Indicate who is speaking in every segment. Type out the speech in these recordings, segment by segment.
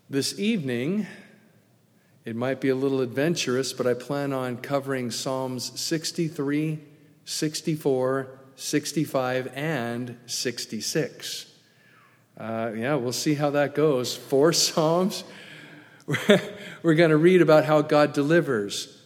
Speaker 1: This evening, it might be a little adventurous, but I plan on covering Psalms 63, 64, 65, and 66. We'll see how that goes. 4 Psalms. We're going to read about how God delivers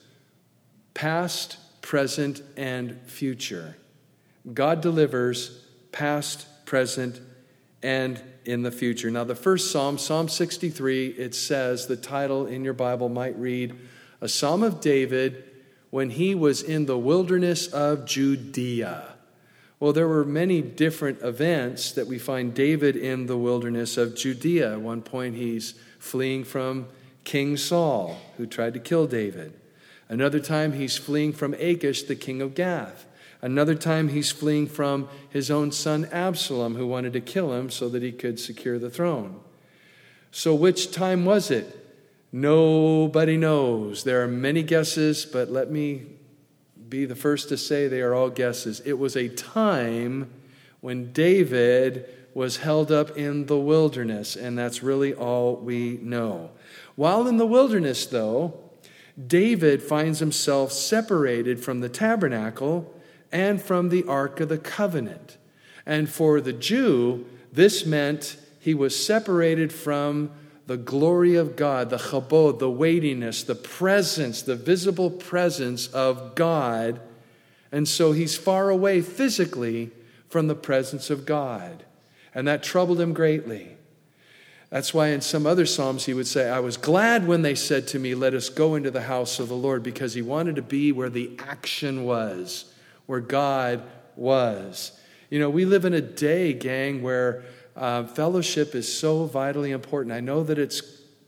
Speaker 1: past, present, and future. God delivers past, present, and in the future. Now, the first Psalm, Psalm 63, it says, the title in your Bible might read, A Psalm of David when he was in the wilderness of Judea. Well, there were many different events that we find David in the wilderness of Judea. At one point, he's fleeing from King Saul, who tried to kill David. Another time, he's fleeing from Achish, the king of Gath. Another time, he's fleeing from his own son Absalom, who wanted to kill him so that he could secure the throne. So which time was it? Nobody knows. There are many guesses, but let me be the first to say they are all guesses. It was a time when David was held up in the wilderness, and that's really all we know. While in the wilderness, though, David finds himself separated from the tabernacle and from the Ark of the Covenant. And for the Jew, this meant he was separated from the glory of God, the chabod, the weightiness, the presence, the visible presence of God. And so he's far away physically from the presence of God. And that troubled him greatly. That's why in some other Psalms he would say, I was glad when they said to me, let us go into the house of the Lord, because he wanted to be where the action was, where God was. You know, we live in a day, gang, where fellowship is so vitally important. I know that it's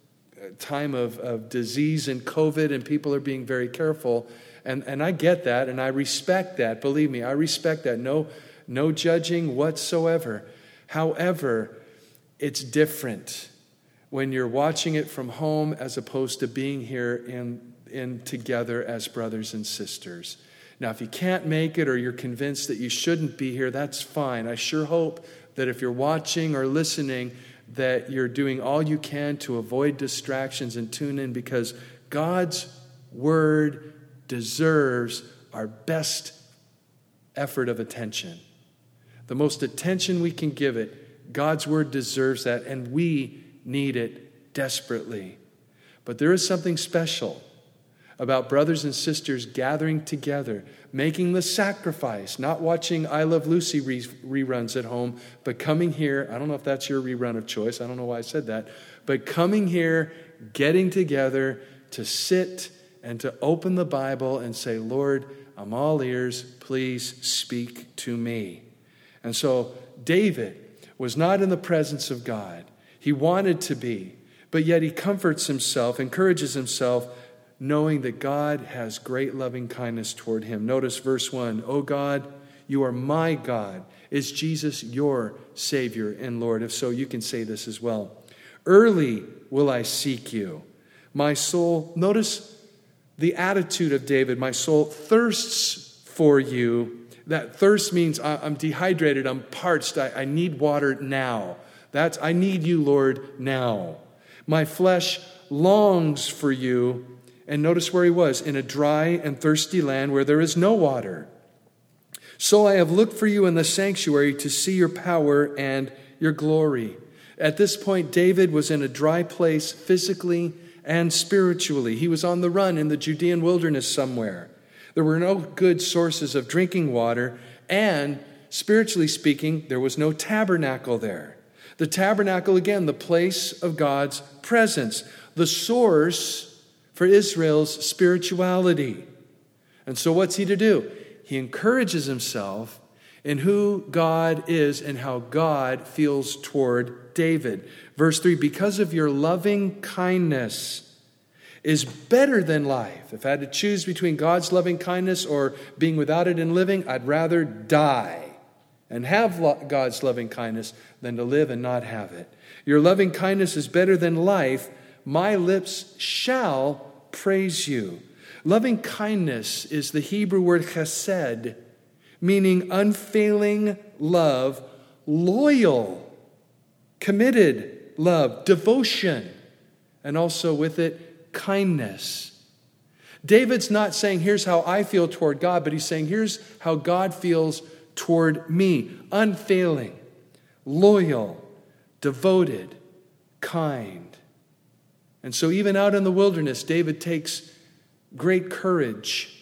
Speaker 1: a time of disease and COVID, and people are being very careful. And I get that, and I respect that. Believe me, I respect that. No judging whatsoever. However, it's different when you're watching it from home as opposed to being here in together as brothers and sisters. Now, if you can't make it or you're convinced that you shouldn't be here, that's fine. I sure hope that if you're watching or listening, that you're doing all you can to avoid distractions and tune in, because God's word deserves our best effort of attention. The most attention we can give it, God's word deserves that, and we need it desperately. But there is something special about brothers and sisters gathering together, making the sacrifice, not watching I Love Lucy reruns at home, but coming here. I don't know if that's your rerun of choice. I don't know why I said that. But coming here, getting together to sit and to open the Bible and say, Lord, I'm all ears. Please speak to me. And so David was not in the presence of God. He wanted to be, but yet he comforts himself, encourages himself, knowing that God has great loving kindness toward him. Notice verse 1. O God, you are my God. Is Jesus your Savior and Lord? If so, you can say this as well. Early will I seek you. My soul, notice the attitude of David. My soul thirsts for you. That thirst means I'm dehydrated, I'm parched, I need water now. I need you, Lord, now. My flesh longs for you. And notice where he was, in a dry and thirsty land where there is no water. So I have looked for you in the sanctuary to see your power and your glory. At this point, David was in a dry place physically and spiritually. He was on the run in the Judean wilderness somewhere. There were no good sources of drinking water, and spiritually speaking, there was no tabernacle there. The tabernacle, again, the place of God's presence, the source for Israel's spirituality. And so what's he to do? He encourages himself in who God is and how God feels toward David. Verse 3, because of your loving kindness is better than life. If I had to choose between God's loving kindness or being without it and living, I'd rather die and have God's loving kindness than to live and not have it. Your loving kindness is better than life. My lips shall praise you. Loving kindness is the Hebrew word chesed, meaning unfailing love, loyal, committed love, devotion. and also with it, kindness. David's not saying, here's how I feel toward God, but he's saying, here's how God feels toward me. Unfailing, loyal, devoted, kind. And so even out in the wilderness, David takes great courage,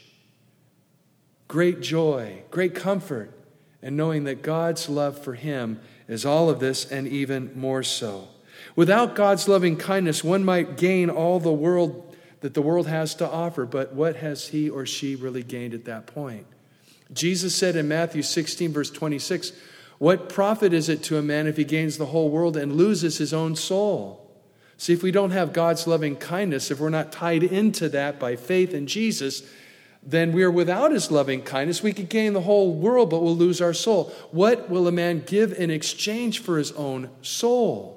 Speaker 1: great joy, great comfort, and knowing that God's love for him is all of this and even more so. Without God's loving kindness, one might gain all the world that the world has to offer, but what has he or she really gained at that point? Jesus said in Matthew 16, verse 26, what profit is it to a man if he gains the whole world and loses his own soul? See, if we don't have God's loving kindness, if we're not tied into that by faith in Jesus, then we are without his loving kindness. We could gain the whole world, but we'll lose our soul. What will a man give in exchange for his own soul?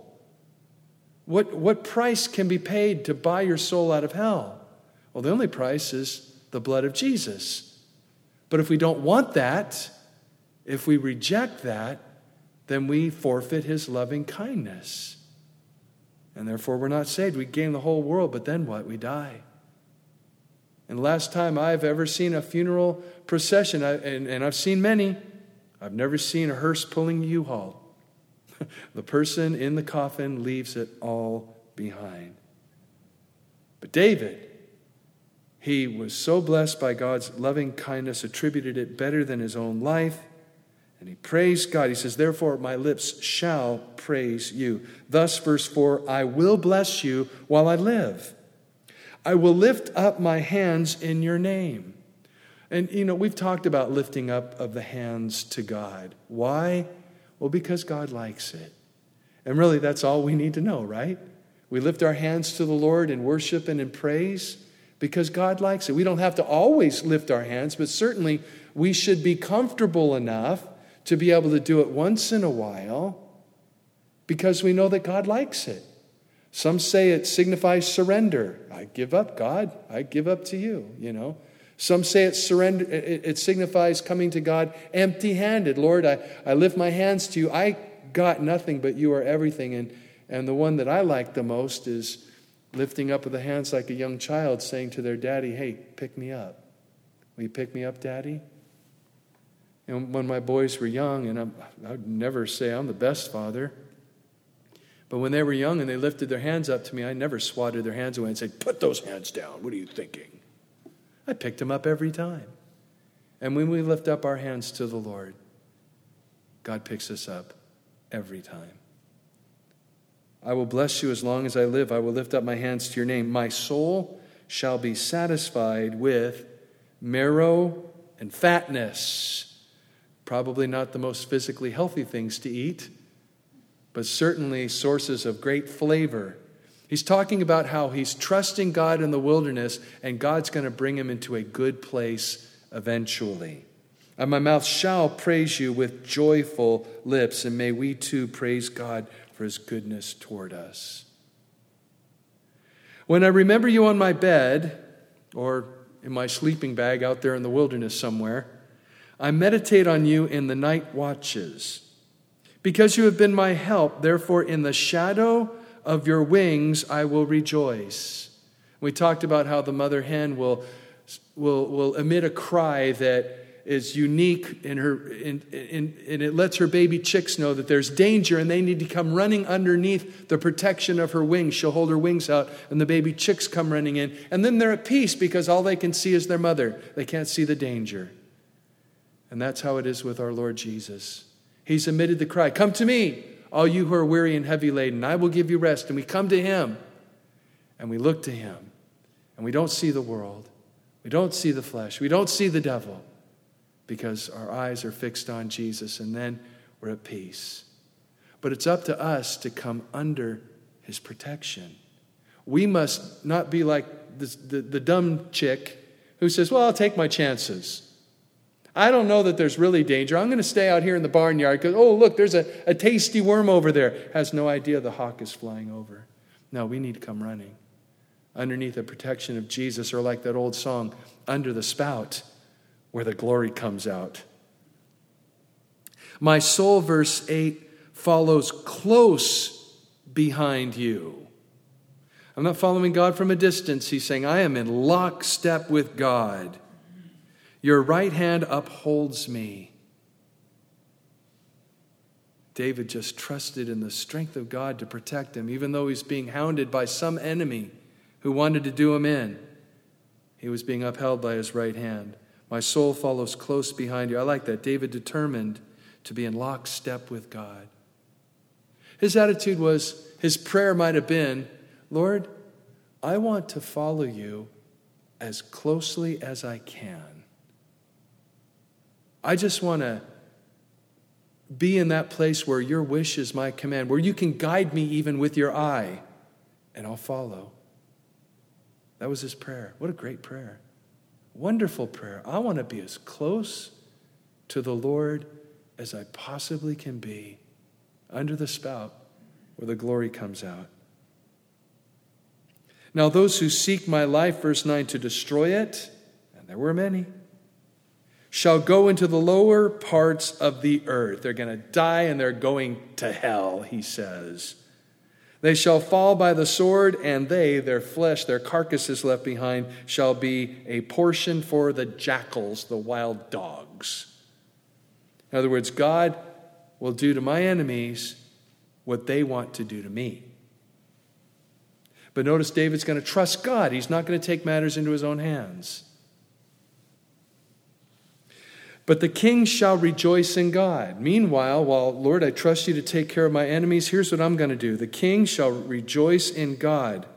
Speaker 1: What price can be paid to buy your soul out of hell? Well, the only price is the blood of Jesus. But if we don't want that, if we reject that, then we forfeit his loving kindness. And therefore we're not saved. We gain the whole world, but then what? We die. And the last time I've ever seen a funeral procession, and I've seen many, I've never seen a hearse pulling a U-Haul. The person in the coffin leaves it all behind. But David, he was so blessed by God's loving kindness, attributed it better than his own life, and he praised God. He says, therefore my lips shall praise you. Thus, verse 4, I will bless you while I live. I will lift up my hands in your name. And, we've talked about lifting up of the hands to God. Why? Well, because God likes it. And really, that's all we need to know, right? We lift our hands to the Lord in worship and in praise because God likes it. We don't have to always lift our hands, but certainly we should be comfortable enough to be able to do it once in a while because we know that God likes it. Some say it signifies surrender. I give up, God. I give up to you, Some say it signifies coming to God empty-handed. Lord, I lift my hands to you. I got nothing, but you are everything. And the one that I like the most is lifting up of the hands like a young child saying to their daddy, hey, pick me up. Will you pick me up, Daddy? And when my boys were young, and I'd never say I'm the best father, but when they were young and they lifted their hands up to me, I never swatted their hands away and said, put those hands down. What are you thinking? I picked them up every time. And when we lift up our hands to the Lord, God picks us up every time. I will bless you as long as I live. I will lift up my hands to your name. My soul shall be satisfied with marrow and fatness. Probably not the most physically healthy things to eat, but certainly sources of great flavor. He's talking about how he's trusting God in the wilderness, and God's going to bring him into a good place eventually. And my mouth shall praise you with joyful lips, and may we too praise God for his goodness toward us. When I remember you on my bed, or in my sleeping bag out there in the wilderness somewhere, I meditate on you in the night watches. Because you have been my help, therefore in the shadow of your wings I will rejoice. We talked about how the mother hen will emit a cry that is unique in her, and it lets her baby chicks know that there's danger and they need to come running underneath the protection of her wings. She'll hold her wings out and the baby chicks come running in. And then they're at peace because all they can see is their mother. They can't see the danger. And that's how it is with our Lord Jesus. He's emitted the cry, come to me, all you who are weary and heavy laden, I will give you rest. And we come to him and we look to him and we don't see the world. We don't see the flesh. We don't see the devil because our eyes are fixed on Jesus, and then we're at peace. But it's up to us to come under his protection. We must not be like the dumb chick who says, well, I'll take my chances. I don't know that there's really danger. I'm going to stay out here in the barnyard because, oh, look, there's a tasty worm over there. Has no idea the hawk is flying over. No, we need to come running underneath the protection of Jesus, or like that old song, under the spout where the glory comes out. My soul, verse 8, follows close behind you. I'm not following God from a distance. He's saying, I am in lockstep with God. Your right hand upholds me. David just trusted in the strength of God to protect him, even though he's being hounded by some enemy who wanted to do him in. He was being upheld by his right hand. My soul follows close behind you. I like that. David determined to be in lockstep with God. His attitude was, his prayer might have been, Lord, I want to follow you as closely as I can. I just want to be in that place where your wish is my command, where you can guide me even with your eye, and I'll follow. That was his prayer. What a great prayer. Wonderful prayer. I want to be as close to the Lord as I possibly can be under the spout where the glory comes out. Now those who seek my life, verse 9, to destroy it, and there were many, shall go into the lower parts of the earth. They're going to die and they're going to hell, he says. They shall fall by the sword, and they, their flesh, their carcasses left behind, shall be a portion for the jackals, the wild dogs. In other words, God will do to my enemies what they want to do to me. But notice David's going to trust God. He's not going to take matters into his own hands. But the king shall rejoice in God. Meanwhile, while, Lord, I trust you to take care of my enemies, here's what I'm going to do. The king shall rejoice in God.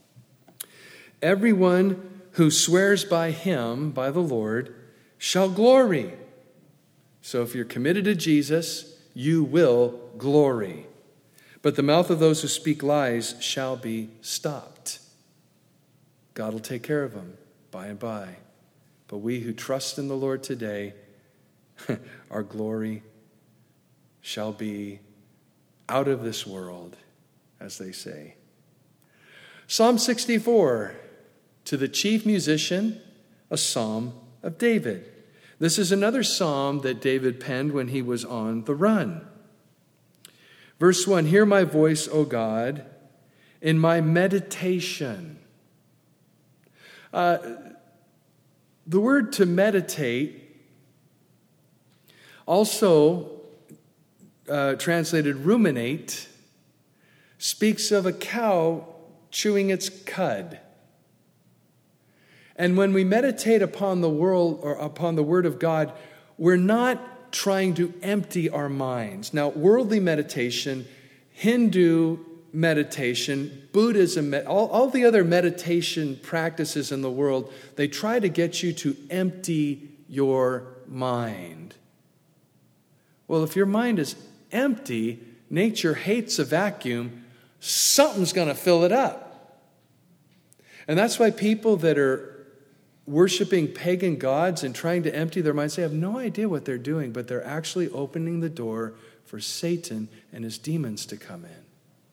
Speaker 1: Everyone who swears by him, by the Lord, shall glory. So if you're committed to Jesus, you will glory. But the mouth of those who speak lies shall be stopped. God will take care of them by and by. But we who trust in the Lord today, our glory shall be out of this world, as they say. Psalm 64, to the chief musician, a psalm of David. This is another psalm that David penned when he was on the run. Verse 1, hear my voice, O God, in my meditation. The word to meditate, also translated ruminate, speaks of a cow chewing its cud. And when we meditate upon the world or upon the Word of God, we're not trying to empty our minds. Now, worldly meditation, Hindu meditation, Buddhism, all the other meditation practices in the world, they try to get you to empty your mind. Well, if your mind is empty, nature hates a vacuum, something's going to fill it up. And that's why people that are worshiping pagan gods and trying to empty their minds, they have no idea what they're doing, but they're actually opening the door for Satan and his demons to come in.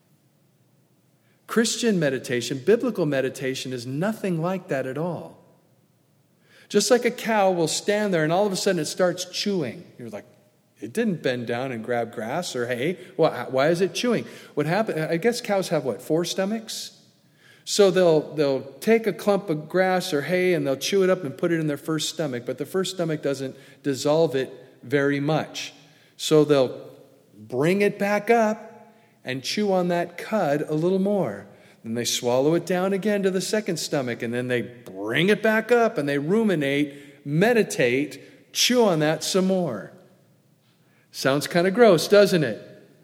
Speaker 1: Christian meditation, biblical meditation, is nothing like that at all. Just like a cow will stand there and all of a sudden it starts chewing. You're like, it didn't bend down and grab grass or hay. Well, why is it chewing? What happened? I guess cows have what, 4 stomachs? So they'll take a clump of grass or hay and they'll chew it up and put it in their first stomach. But the first stomach doesn't dissolve it very much. So they'll bring it back up and chew on that cud a little more. Then they swallow it down again to the second stomach. And then they bring it back up and they ruminate, meditate, chew on that some more. Sounds kind of gross, doesn't it?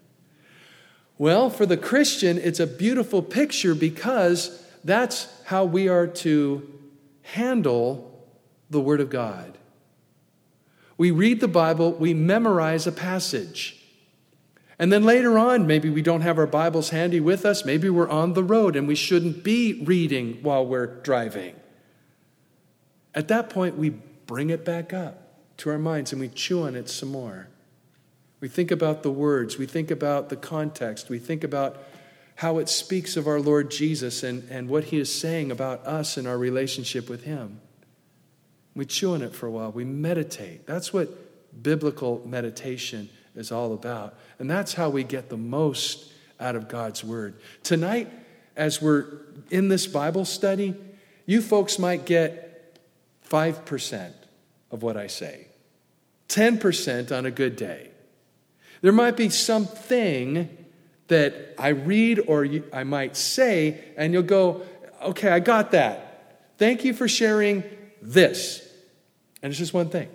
Speaker 1: Well, for the Christian, it's a beautiful picture because that's how we are to handle the Word of God. We read the Bible, we memorize a passage. And then later on, maybe we don't have our Bibles handy with us, maybe we're on the road and we shouldn't be reading while we're driving. At that point, we bring it back up to our minds and we chew on it some more. We think about the words. We think about the context. We think about how it speaks of our Lord Jesus and what he is saying about us and our relationship with him. We chew on it for a while. We meditate. That's what biblical meditation is all about. And that's how we get the most out of God's word. Tonight, as we're in this Bible study, you folks might get 5% of what I say, 10% on a good day. There might be something that I read or I might say, and you'll go, okay, I got that. Thank you for sharing this. And it's just one thing.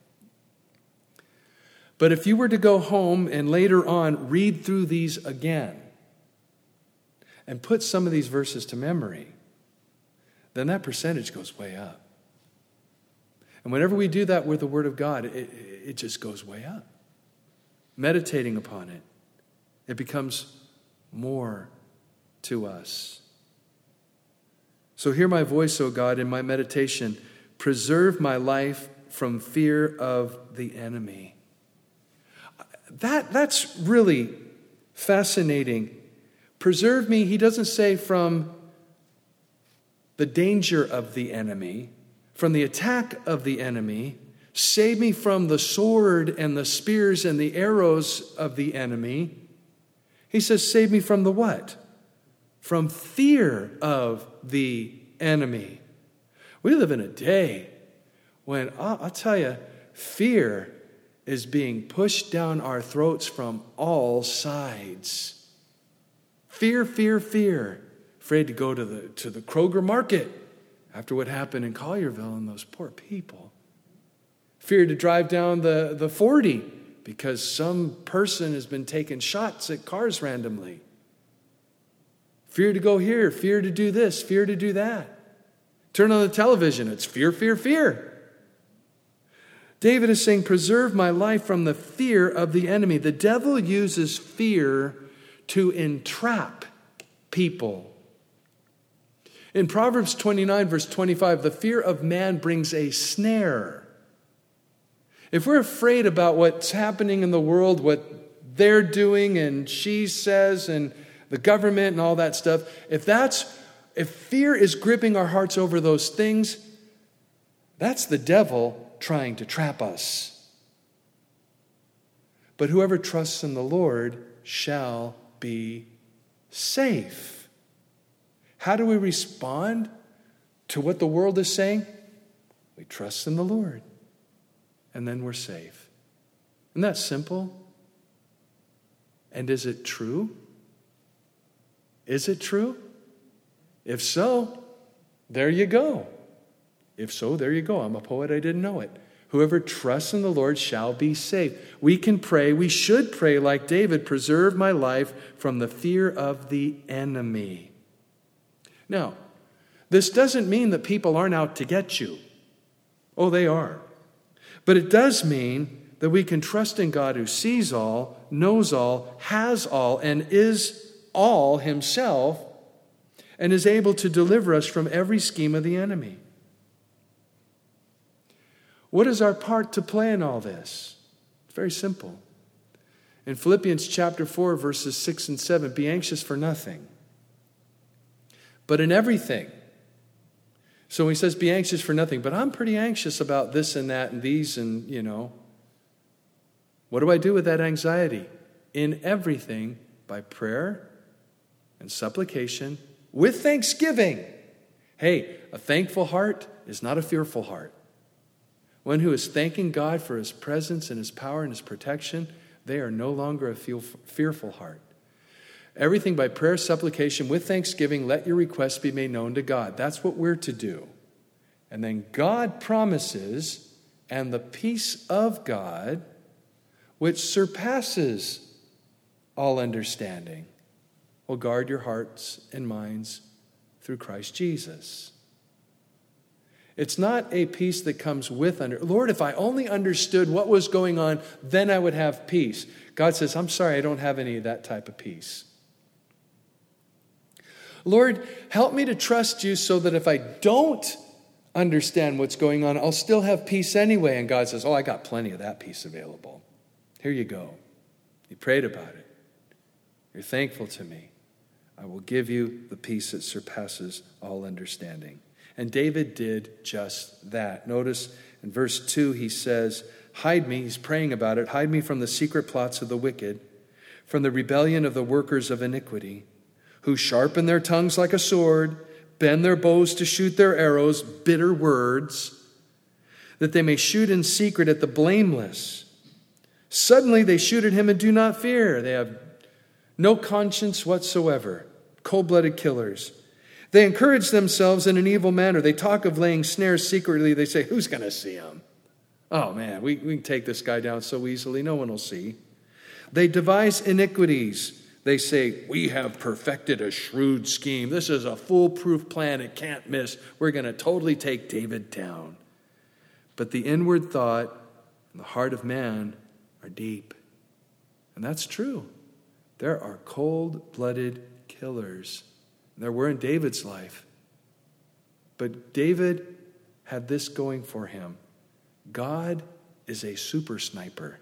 Speaker 1: But if you were to go home and later on read through these again and put some of these verses to memory, then that percentage goes way up. And whenever we do that with the Word of God, it just goes way up. Meditating upon it, it becomes more to us. So hear my voice, O God, in my meditation. Preserve my life from fear of the enemy. That's really fascinating. Preserve me, he doesn't say from the danger of the enemy, from the attack of the enemy. Save me from the sword and the spears and the arrows of the enemy. He says, save me from the what? From fear of the enemy. We live in a day when, I'll tell you, fear is being pushed down our throats from all sides. Fear, fear, fear. Afraid to go to the Kroger market after what happened in Collierville and those poor people. Fear to drive down the 40 because some person has been taking shots at cars randomly. Fear to go here, fear to do this, fear to do that. Turn on the television, it's fear, fear, fear. David is saying, preserve my life from the fear of the enemy. The devil uses fear to entrap people. In Proverbs 29, verse 25, the fear of man brings a snare. If we're afraid about what's happening in the world, what they're doing and she says and the government and all that stuff, if fear is gripping our hearts over those things, that's the devil trying to trap us. But whoever trusts in the Lord shall be safe. How do we respond to what the world is saying? We trust in the Lord, and then we're safe. Isn't that simple? And is it true? Is it true? If so, there you go. If so, there you go. I'm a poet, I didn't know it. Whoever trusts in the Lord shall be safe. We can pray, we should pray like David, preserve my life from the fear of the enemy. Now, this doesn't mean that people aren't out to get you. Oh, they are. But it does mean that we can trust in God who sees all, knows all, has all, and is all himself, and is able to deliver us from every scheme of the enemy. What is our part to play in all this? It's very simple. In Philippians chapter 4, verses 6 and 7, be anxious for nothing, but in everything. So he says, be anxious for nothing, but I'm pretty anxious about this and that and these and, What do I do with that anxiety? In everything, by prayer and supplication, with thanksgiving. Hey, a thankful heart is not a fearful heart. One who is thanking God for his presence and his power and his protection, they are no longer a fearful heart. Everything by prayer, supplication, with thanksgiving, let your requests be made known to God. That's what we're to do. And then God promises, and the peace of God, which surpasses all understanding, will guard your hearts and minds through Christ Jesus. It's not a peace that comes with Lord, if I only understood what was going on, then I would have peace. God says, I'm sorry, I don't have any of that type of peace. Lord, help me to trust you so that if I don't understand what's going on, I'll still have peace anyway. And God says, I got plenty of that peace available. Here you go. You prayed about it. You're thankful to me. I will give you the peace that surpasses all understanding. And David did just that. Notice in verse 2 he says, hide me, he's praying about it, hide me from the secret plots of the wicked, from the rebellion of the workers of iniquity, who sharpen their tongues like a sword, bend their bows to shoot their arrows, bitter words, that they may shoot in secret at the blameless. Suddenly they shoot at him and do not fear. They have no conscience whatsoever, cold-blooded killers. They encourage themselves in an evil manner. They talk of laying snares secretly. They say, who's going to see him? Oh man, we can take this guy down so easily, no one will see. They devise iniquities. They say, we have perfected a shrewd scheme. This is a foolproof plan. It can't miss. We're going to totally take David down. But the inward thought and the heart of man are deep. And that's true. There are cold-blooded killers. There were in David's life. But David had this going for him. God is a super sniper.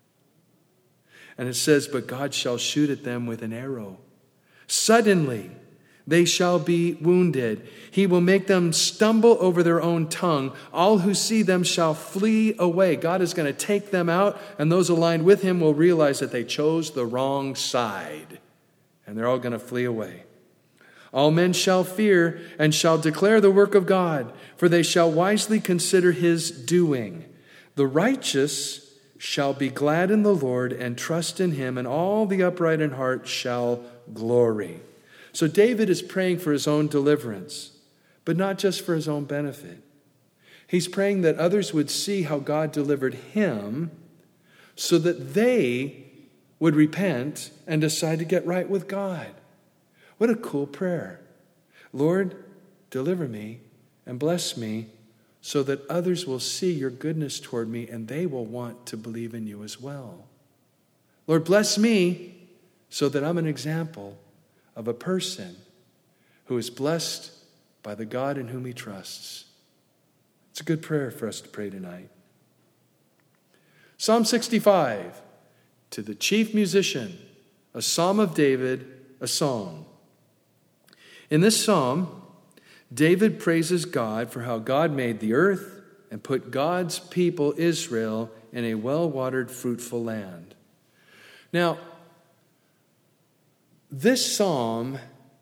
Speaker 1: And it says, but God shall shoot at them with an arrow. Suddenly they shall be wounded. He will make them stumble over their own tongue. All who see them shall flee away. God is going to take them out, and those aligned with him will realize that they chose the wrong side. And they're all going to flee away. All men shall fear and shall declare the work of God, for they shall wisely consider his doing. The righteous shall be glad in the Lord and trust in him, and all the upright in heart shall glory. So David is praying for his own deliverance, but not just for his own benefit. He's praying that others would see how God delivered him so that they would repent and decide to get right with God. What a cool prayer. Lord, deliver me and bless me so that others will see your goodness toward me and they will want to believe in you as well. Lord, bless me so that I'm an example of a person who is blessed by the God in whom he trusts. It's a good prayer for us to pray tonight. Psalm 65, to the chief musician, a psalm of David, a song. In this psalm, David praises God for how God made the earth and put God's people, Israel, in a well-watered, fruitful land. Now, this psalm,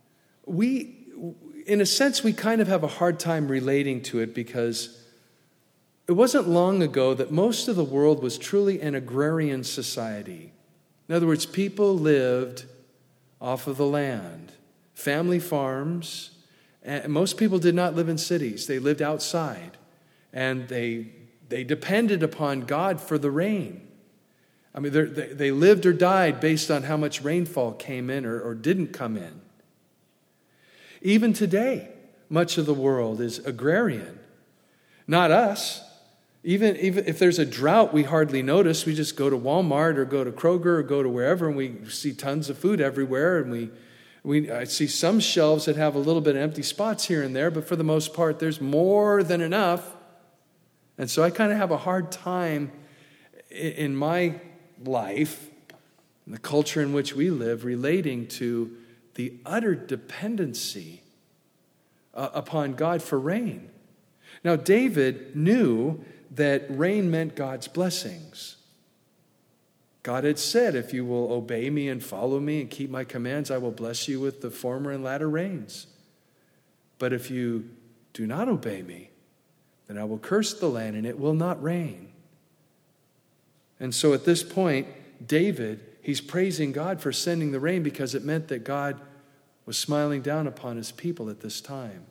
Speaker 1: in a sense, we kind of have a hard time relating to it because it wasn't long ago that most of the world was truly an agrarian society. In other words, people lived off of the land, family farms. And most people did not live in cities. They lived outside. And they depended upon God for the rain. I mean, they lived or died based on how much rainfall came in or didn't come in. Even today, much of the world is agrarian. Not us. Even if there's a drought, we hardly notice. We just go to Walmart or go to Kroger or go to wherever, and we see tons of food everywhere, and I see some shelves that have a little bit of empty spots here and there, but for the most part, there's more than enough. And so I kind of have a hard time in my life, in the culture in which we live, relating to the utter dependency upon God for rain. Now, David knew that rain meant God's blessings. God had said, if you will obey me and follow me and keep my commands, I will bless you with the former and latter rains. But if you do not obey me, then I will curse the land and it will not rain. And so at this point, David, he's praising God for sending the rain because it meant that God was smiling down upon his people at this time.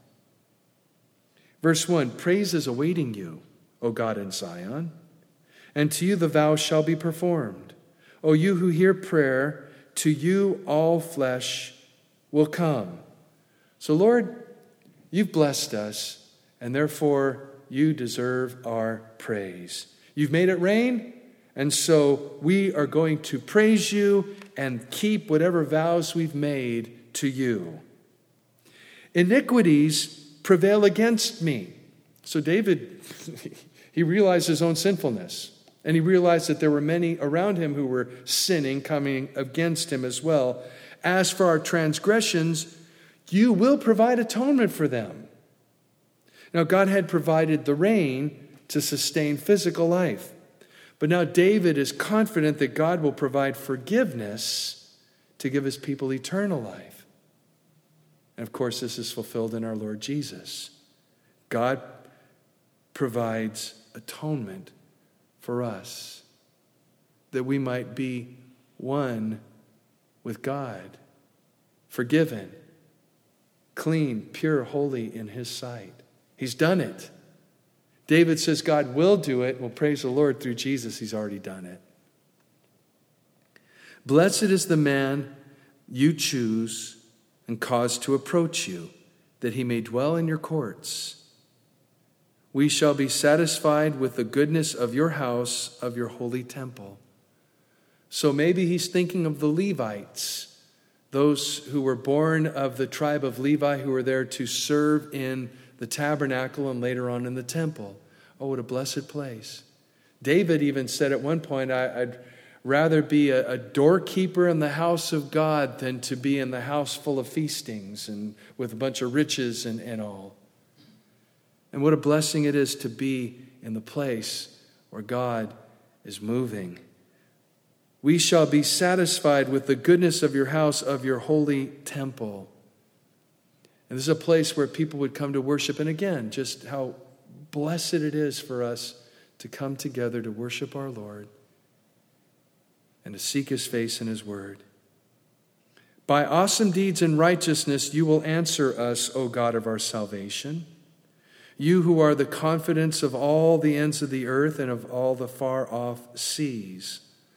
Speaker 1: Verse 1, praise is awaiting you, O God in Zion, and to you the vow shall be performed. O you who hear prayer, to you all flesh will come. So Lord, you've blessed us, and therefore you deserve our praise. You've made it rain, and so we are going to praise you and keep whatever vows we've made to you. Iniquities prevail against me. So David, he realized his own sinfulness. And he realized that there were many around him who were sinning, coming against him as well. As for our transgressions, you will provide atonement for them. Now, God had provided the rain to sustain physical life. But now David is confident that God will provide forgiveness to give his people eternal life. And of course, this is fulfilled in our Lord Jesus. God provides atonement for us, that we might be one with God, forgiven, clean, pure, holy in his sight. He's done it. David says God will do it. Well, praise the Lord, through Jesus, he's already done it. Blessed is the man you choose and cause to approach you, that he may dwell in your courts. We shall be satisfied with the goodness of your house, of your holy temple. So maybe he's thinking of the Levites, those who were born of the tribe of Levi, who were there to serve in the tabernacle and later on in the temple. Oh, what a blessed place. David even said at one point, I'd rather be a doorkeeper in the house of God than to be in the house full of feastings and with a bunch of riches and all. And what a blessing it is to be in the place where God is moving. We shall be satisfied with the goodness of your house, of your holy temple. And this is a place where people would come to worship. And again, just how blessed it is for us to come together to worship our Lord and to seek his face and his word. By awesome deeds and righteousness you will answer us, O God of our salvation. You who are the confidence of all the ends of the earth and of all the far-off seas.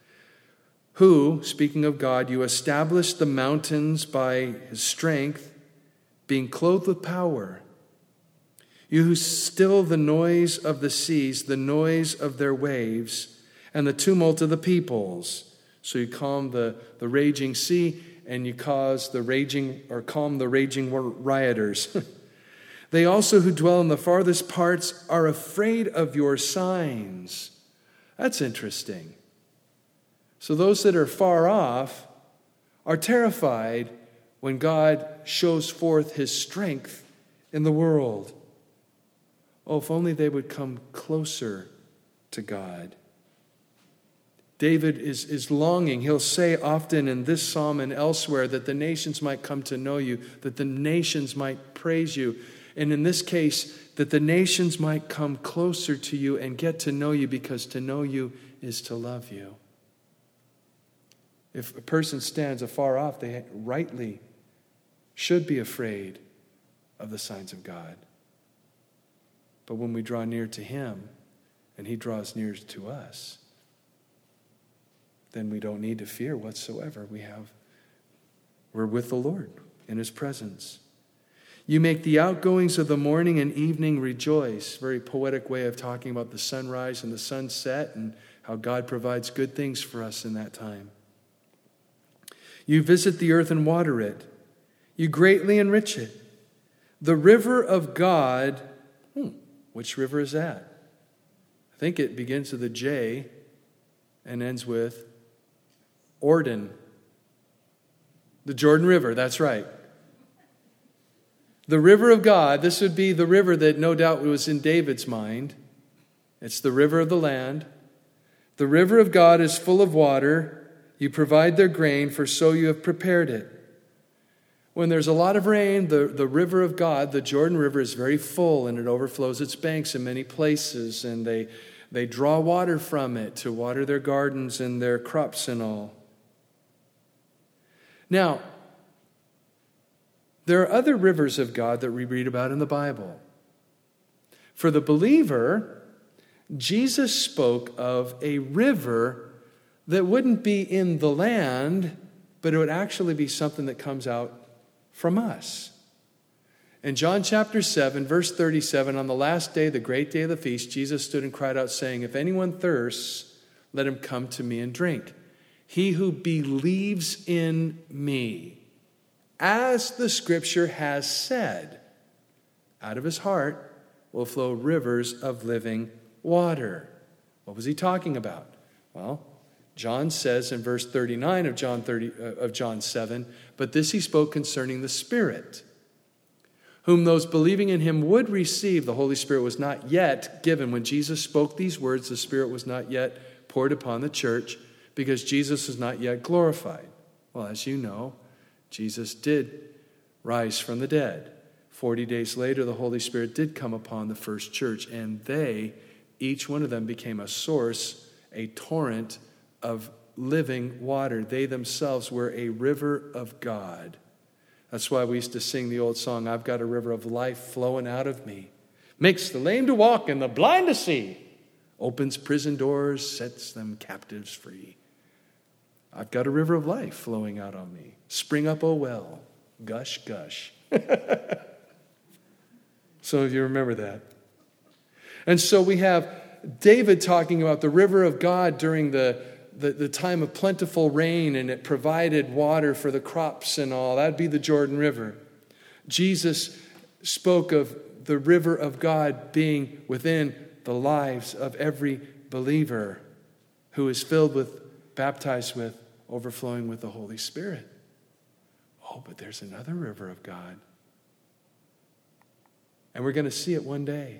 Speaker 1: Who, speaking of God, you established the mountains by his strength, being clothed with power. You who still the noise of the seas, the noise of their waves, and the tumult of the peoples. So you calm the raging sea, and you calm the raging rioters. They also who dwell in the farthest parts are afraid of your signs. That's interesting. So those that are far off are terrified when God shows forth his strength in the world. Oh, if only they would come closer to God. David is longing. He'll say often in this psalm and elsewhere that the nations might come to know you, that the nations might praise you. And in this case, that the nations might come closer to you and get to know you, because to know you is to love you. If a person stands afar off, they rightly should be afraid of the signs of God. But when we draw near to him and he draws near to us, then we don't need to fear whatsoever. We're with the Lord in his presence. You make the outgoings of the morning and evening rejoice. Very poetic way of talking about the sunrise and the sunset and how God provides good things for us in that time. You visit the earth and water it. You greatly enrich it. The river of God, which river is that? I think it begins with a J and ends with Jordan. The Jordan River, that's right. The river of God, this would be the river that no doubt was in David's mind. It's the river of the land. The river of God is full of water. You provide their grain, for so you have prepared it. When there's a lot of rain, the river of God, the Jordan River, is very full and it overflows its banks in many places, and they draw water from it to water their gardens and their crops and all. Now, there are other rivers of God that we read about in the Bible. For the believer, Jesus spoke of a river that wouldn't be in the land, but it would actually be something that comes out from us. In John chapter 7, verse 37, on the last day, the great day of the feast, Jesus stood and cried out, saying, "If anyone thirsts, let him come to me and drink. He who believes in me, as the scripture has said, out of his heart will flow rivers of living water." What was he talking about? Well, John says in verse 39 of John 7, "But this he spoke concerning the Spirit, whom those believing in him would receive." The Holy Spirit was not yet given. When Jesus spoke these words, the Spirit was not yet poured upon the church, because Jesus was not yet glorified. Well, as you know, Jesus did rise from the dead. 40 days later, the Holy Spirit did come upon the first church, and they, each one of them, became a source, a torrent of living water. They themselves were a river of God. That's why we used to sing the old song, I've got a river of life flowing out of me. Makes the lame to walk and the blind to see. Opens prison doors, sets them captives free. I've got a river of life flowing out on me. Spring up, oh well. Gush, gush. So you remember that. And so we have David talking about the river of God during the time of plentiful rain, and it provided water for the crops and all. That'd be the Jordan River. Jesus spoke of the river of God being within the lives of every believer who is filled with, baptized with, overflowing with the Holy Spirit. Oh, but there's another river of God. And we're going to see it one day.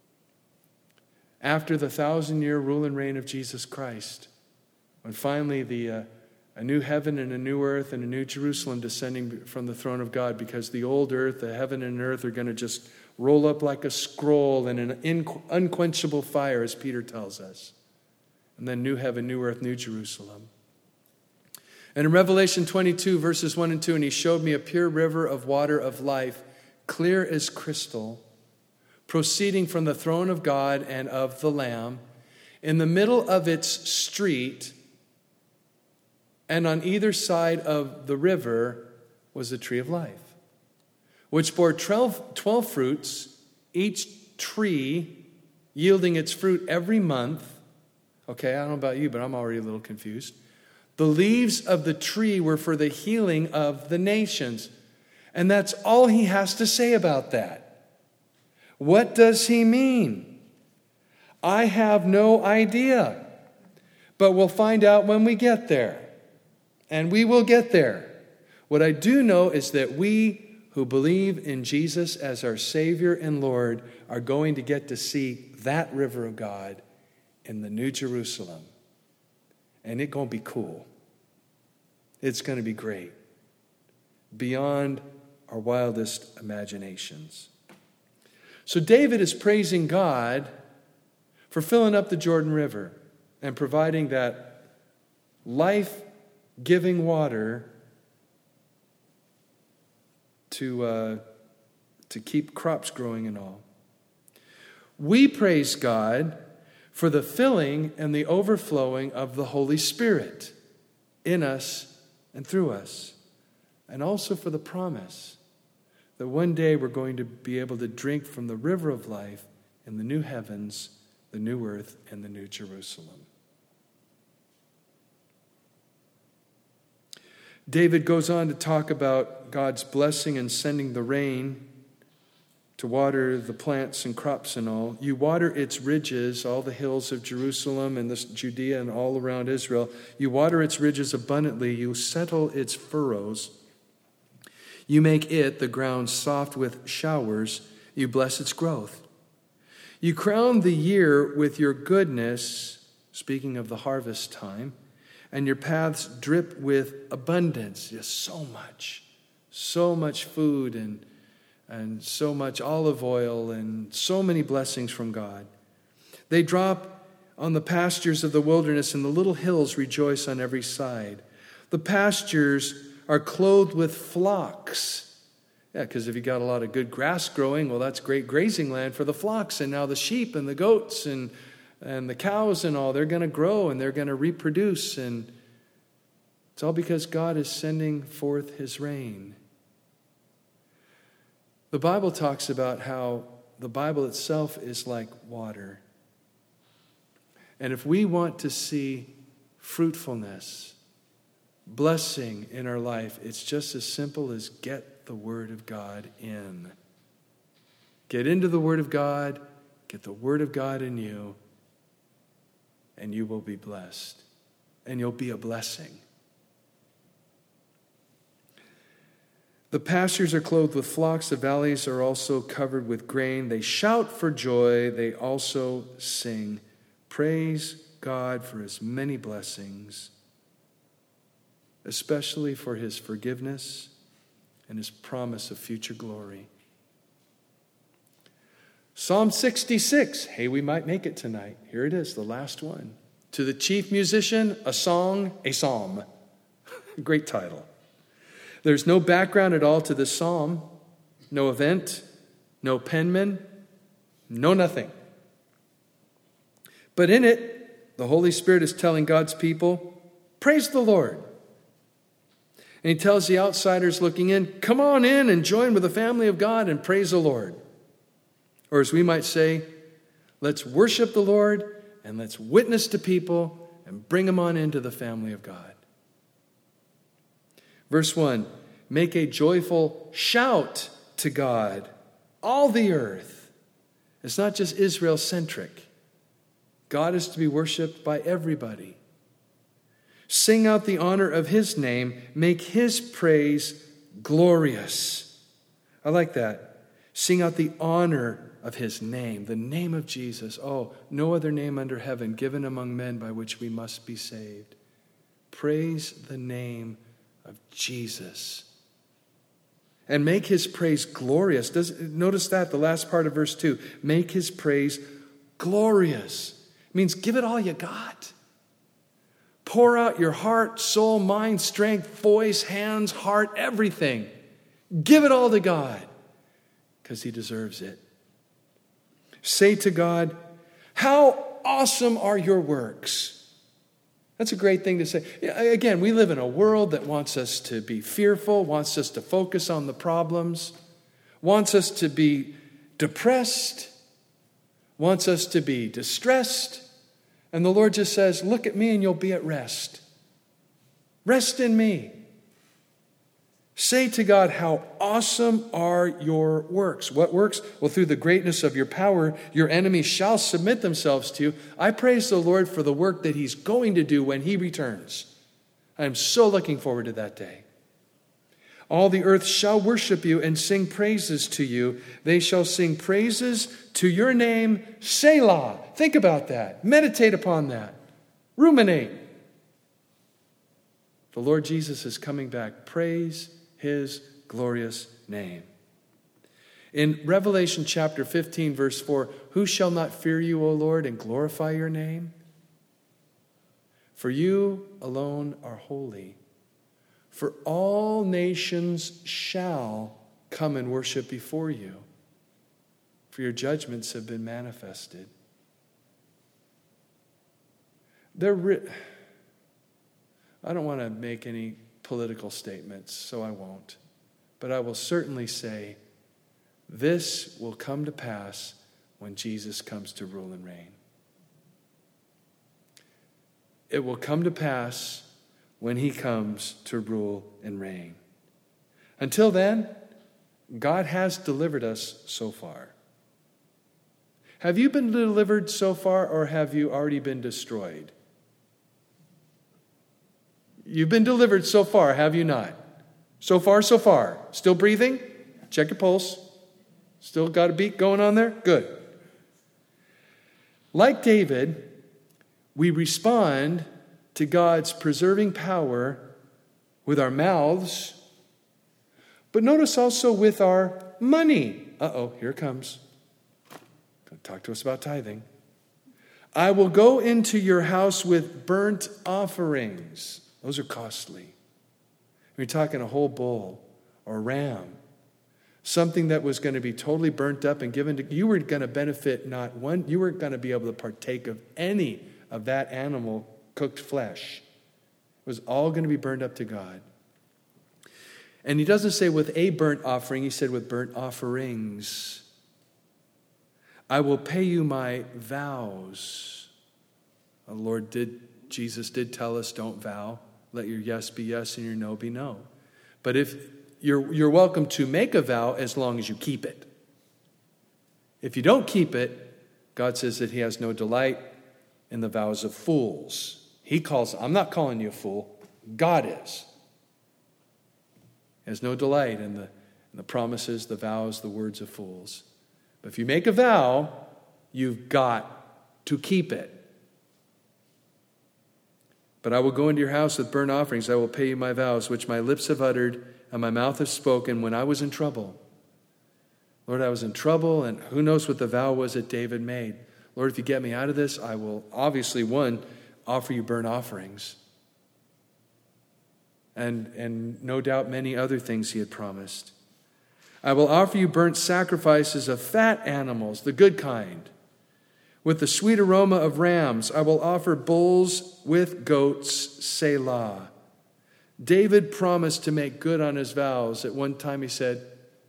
Speaker 1: After the 1,000-year rule and reign of Jesus Christ, when finally a new heaven and a new earth and a new Jerusalem descending from the throne of God, because the old earth, the heaven and earth are going to just roll up like a scroll in an unquenchable fire, as Peter tells us. And then new heaven, new earth, new Jerusalem. And in Revelation 22, verses 1 and 2, and he showed me a pure river of water of life, clear as crystal, proceeding from the throne of God and of the Lamb. In the middle of its street, and on either side of the river, was the tree of life, which bore 12 fruits, each tree yielding its fruit every month. Okay, I don't know about you, but I'm already a little confused. The leaves of the tree were for the healing of the nations. And that's all he has to say about that. What does he mean? I have no idea. But we'll find out when we get there. And we will get there. What I do know is that we who believe in Jesus as our Savior and Lord are going to get to see that river of God in the New Jerusalem. And it's going to be cool. It's going to be great. Beyond our wildest imaginations. So David is praising God for filling up the Jordan River and providing that life-giving water to keep crops growing and all. We praise God for the filling and the overflowing of the Holy Spirit in us and through us, and also for the promise that one day we're going to be able to drink from the river of life in the new heavens, the new earth, and the new Jerusalem. David goes on to talk about God's blessing and sending the rain to water the plants and crops and all. You water its ridges, all the hills of Jerusalem and this Judea and all around Israel. You water its ridges abundantly. You settle its furrows. You make it, the ground, soft with showers. You bless its growth. You crown the year with your goodness, speaking of the harvest time, and your paths drip with abundance. Just so much food and so much olive oil and so many blessings from God. They drop on the pastures of the wilderness, and the little hills rejoice on every side. The pastures are clothed with flocks. Yeah, because if you got a lot of good grass growing, well, that's great grazing land for the flocks. And now the sheep and the goats and the cows and all, they're going to grow and they're going to reproduce. And it's all because God is sending forth his rain. The Bible talks about how the Bible itself is like water. And if we want to see fruitfulness, blessing in our life, it's just as simple as get the Word of God in. Get into the Word of God, get the Word of God in you, and you will be blessed. And you'll be a blessing. The pastures are clothed with flocks, the valleys are also covered with grain. They shout for joy, they also sing. Praise God for his many blessings, especially for his forgiveness and his promise of future glory. Psalm 66. Hey, we might make it tonight. Here it is, the last one. To the chief musician, a song, a psalm. Great title. There's no background at all to this psalm. No event, no penman, no nothing. But in it, the Holy Spirit is telling God's people, praise the Lord. And he tells the outsiders looking in, come on in and join with the family of God and praise the Lord. Or as we might say, let's worship the Lord and let's witness to people and bring them on into the family of God. Verse 1, make a joyful shout to God, all the earth. It's not just Israel-centric. God is to be worshiped by everybody. Sing out the honor of his name. Make his praise glorious. I like that. Sing out the honor of his name, the name of Jesus. Oh, no other name under heaven given among men by which we must be saved. Praise the name of Jesus. And make his praise glorious. Notice that, the last part of verse 2. Make his praise glorious. It means give it all you got. Pour out your heart, soul, mind, strength, voice, hands, heart, everything. Give it all to God because he deserves it. Say to God, how awesome are your works? That's a great thing to say. Again, we live in a world that wants us to be fearful, wants us to focus on the problems, wants us to be depressed, wants us to be distressed. And the Lord just says, look at me and you'll be at rest. Rest in me. Say to God, how awesome are your works. What works? Well, through the greatness of your power, your enemies shall submit themselves to you. I praise the Lord for the work that he's going to do when he returns. I'm so looking forward to that day. All the earth shall worship you and sing praises to you. They shall sing praises to your name, Selah. Think about that. Meditate upon that. Ruminate. The Lord Jesus is coming back. Praise his glorious name. In Revelation chapter 15, verse 4, who shall not fear you, O Lord, and glorify your name? For you alone are holy. For all nations shall come and worship before you, for your judgments have been manifested. I don't want to make any political statements, so I won't. But I will certainly say, this will come to pass when Jesus comes to rule and reign. It will come to pass when he comes to rule and reign. Until then, God has delivered us so far. Have you been delivered so far, or have you already been destroyed? You've been delivered so far, have you not? So far, so far. Still breathing? Check your pulse. Still got a beat going on there? Good. Like David, we respond to God's preserving power with our mouths, but notice also with our money. Here it comes. Talk to us about tithing. I will go into your house with burnt offerings. Those are costly. You're talking a whole bull or a ram, something that was going to be totally burnt up and given to you. Were going to benefit not one, you weren't going to be able to partake of any of that animal cooked flesh. It was all going to be burned up to God. And he doesn't say with a burnt offering, he said with burnt offerings. I will pay you my vows. Jesus did tell us, don't vow. Let your yes be yes and your no be no. But if you're welcome to make a vow as long as you keep it. If you don't keep it, God says that he has no delight in the vows of fools. I'm not calling you a fool. God is. He has no delight in the promises, the vows, the words of fools. But if you make a vow, you've got to keep it. But I will go into your house with burnt offerings. I will pay you my vows, which my lips have uttered, and my mouth has spoken when I was in trouble. Lord, I was in trouble, and who knows what the vow was that David made. Lord, if you get me out of this, I will obviously, one, offer you burnt offerings. And no doubt many other things he had promised. I will offer you burnt sacrifices of fat animals, the good kind. With the sweet aroma of rams, I will offer bulls with goats, Selah. David promised to make good on his vows. At one time he said,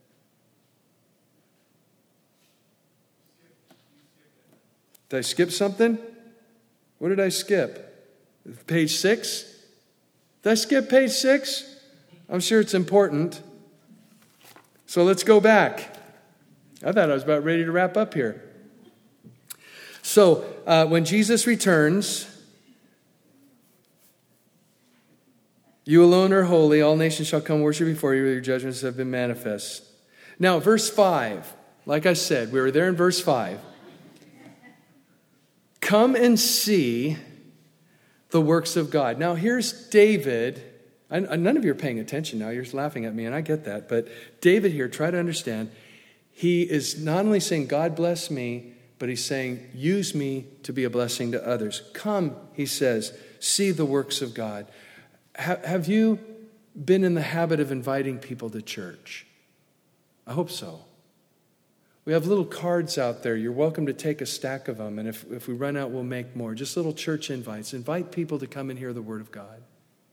Speaker 1: did I skip something? What did I skip? Page 6? Did I skip page 6? I'm sure it's important. So let's go back. I thought I was about ready to wrap up here. So when Jesus returns, you alone are holy. All nations shall come worship before you. Your judgments have been manifest. Now, verse 5. Like I said, we were there in verse 5. Come and see the works of God. Now, here's David. None of you are paying attention now. You're laughing at me, and I get that. But David here, try to understand. He is not only saying, God bless me, but he's saying, use me to be a blessing to others. Come, he says, see the works of God. Have you been in the habit of inviting people to church? I hope so. We have little cards out there. You're welcome to take a stack of them. And if we run out, we'll make more. Just little church invites. Invite people to come and hear the Word of God.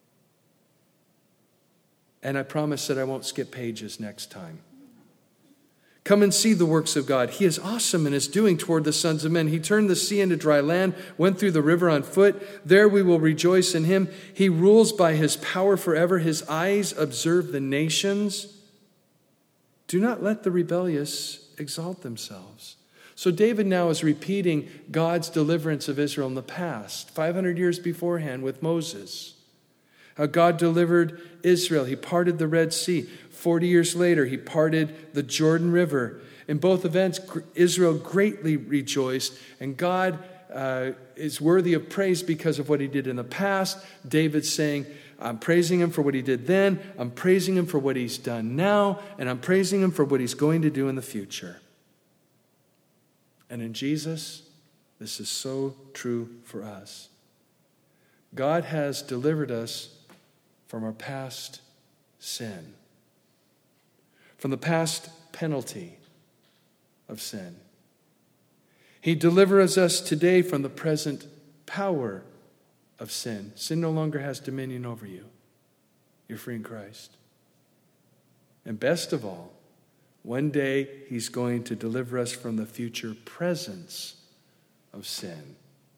Speaker 1: And I promise that I won't skip pages next time. Come and see the works of God. He is awesome in his doing toward the sons of men. He turned the sea into dry land, went through the river on foot. There we will rejoice in him. He rules by his power forever. His eyes observe the nations. Do not let the rebellious exalt themselves. So David now is repeating God's deliverance of Israel in the past, 500 years beforehand with Moses. How God delivered Israel. He parted the Red Sea. 40 years later, he parted the Jordan River. In both events, Israel greatly rejoiced, and God is worthy of praise because of what he did in the past. David's saying, I'm praising him for what he did then, I'm praising him for what he's done now, and I'm praising him for what he's going to do in the future. And in Jesus, this is so true for us. God has delivered us from our past sin, from the past penalty of sin. He delivers us today from the present power of sin. Sin no longer has dominion over you. You're free in Christ. And best of all, one day he's going to deliver us from the future presence of sin.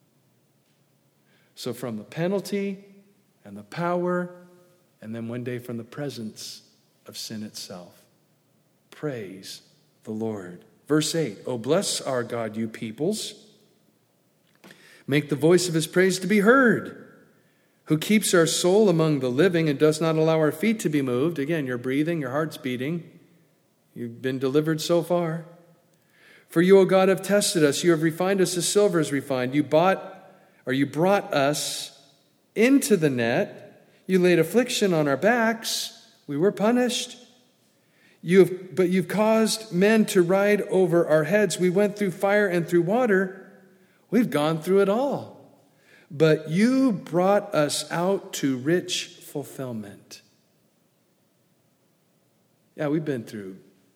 Speaker 1: So from the penalty and the power, and then one day from the presence of sin itself. Praise the Lord. Verse 8, Oh, bless our God, you peoples. Make the voice of his praise to be heard, who keeps our soul among the living and does not allow our feet to be moved. Again, you're breathing, your heart's beating. You've been delivered so far. For you, O God, have tested us. You have refined us as silver is refined. You brought us into the net. You laid affliction on our backs. We were punished. But you've caused men to ride over our heads. We went through fire and through water. We've gone through it all. But you brought us out to rich fulfillment. Yeah, we've been through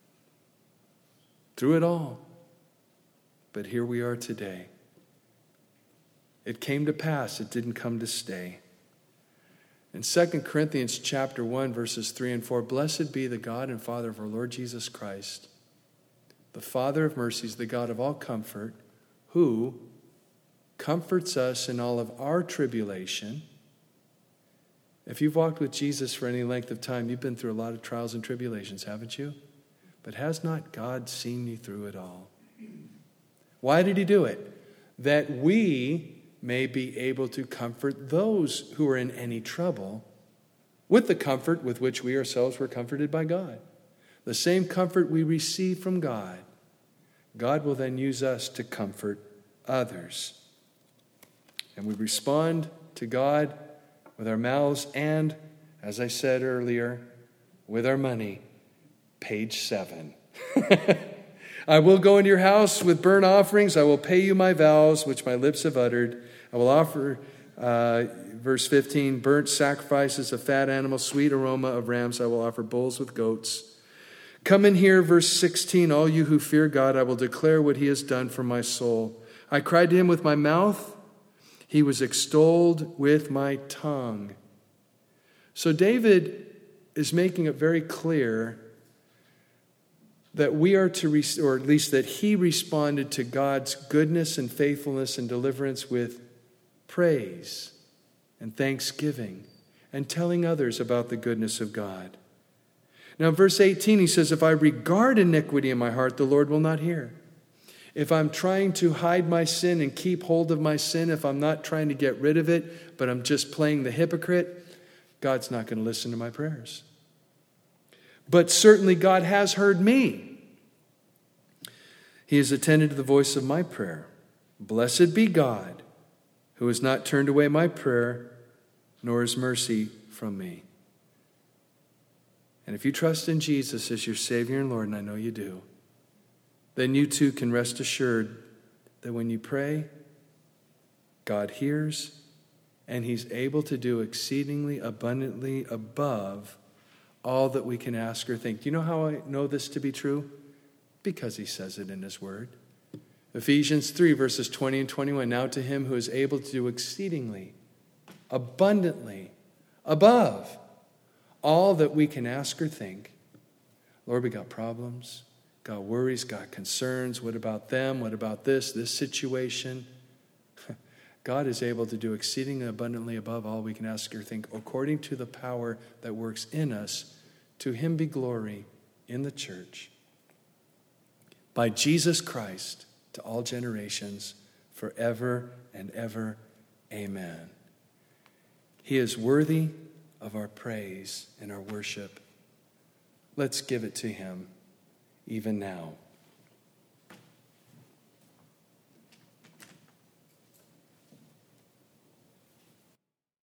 Speaker 1: it all. But here we are today. It came to pass. It didn't come to stay. In 2 Corinthians chapter 1, verses 3 and 4, Blessed be the God and Father of our Lord Jesus Christ, the Father of mercies, the God of all comfort, who comforts us in all of our tribulation. If you've walked with Jesus for any length of time, you've been through a lot of trials and tribulations, haven't you? But has not God seen you through it all? Why did he do it? That we may be able to comfort those who are in any trouble with the comfort with which we ourselves were comforted by God. The same comfort we receive from God, God will then use us to comfort others. And we respond to God with our mouths and, as I said earlier, with our money. Page 7. I will go into your house with burnt offerings. I will pay you my vows, which my lips have uttered. I will offer, verse 15, burnt sacrifices of fat animals, sweet aroma of rams. I will offer bulls with goats. Come in here, verse 16, all you who fear God, I will declare what he has done for my soul. I cried to him with my mouth. He was extolled with my tongue. So David is making it very clear that we are to, or at least that he responded to God's goodness and faithfulness and deliverance with praise and thanksgiving and telling others about the goodness of God. Now, in verse 18, he says, if I regard iniquity in my heart, the Lord will not hear. If I'm trying to hide my sin and keep hold of my sin, if I'm not trying to get rid of it, but I'm just playing the hypocrite, God's not going to listen to my prayers. But certainly God has heard me. He has attended to the voice of my prayer. Blessed be God, who has not turned away my prayer, nor his mercy from me. And if you trust in Jesus as your Savior and Lord, and I know you do, then you too can rest assured that when you pray, God hears, and he's able to do exceedingly abundantly above all that we can ask or think. Do you know how I know this to be true? Because he says it in his word. Ephesians 3, verses 20 and 21. Now to him who is able to do exceedingly, abundantly, above all that we can ask or think. Lord, we got problems, got worries, got concerns. What about them? What about this situation? God is able to do exceedingly abundantly above all we can ask or think, according to the power that works in us. To him be glory in the church, by Jesus Christ, to all generations, forever and ever. Amen. He is worthy of our praise and our worship. Let's give it to him even now.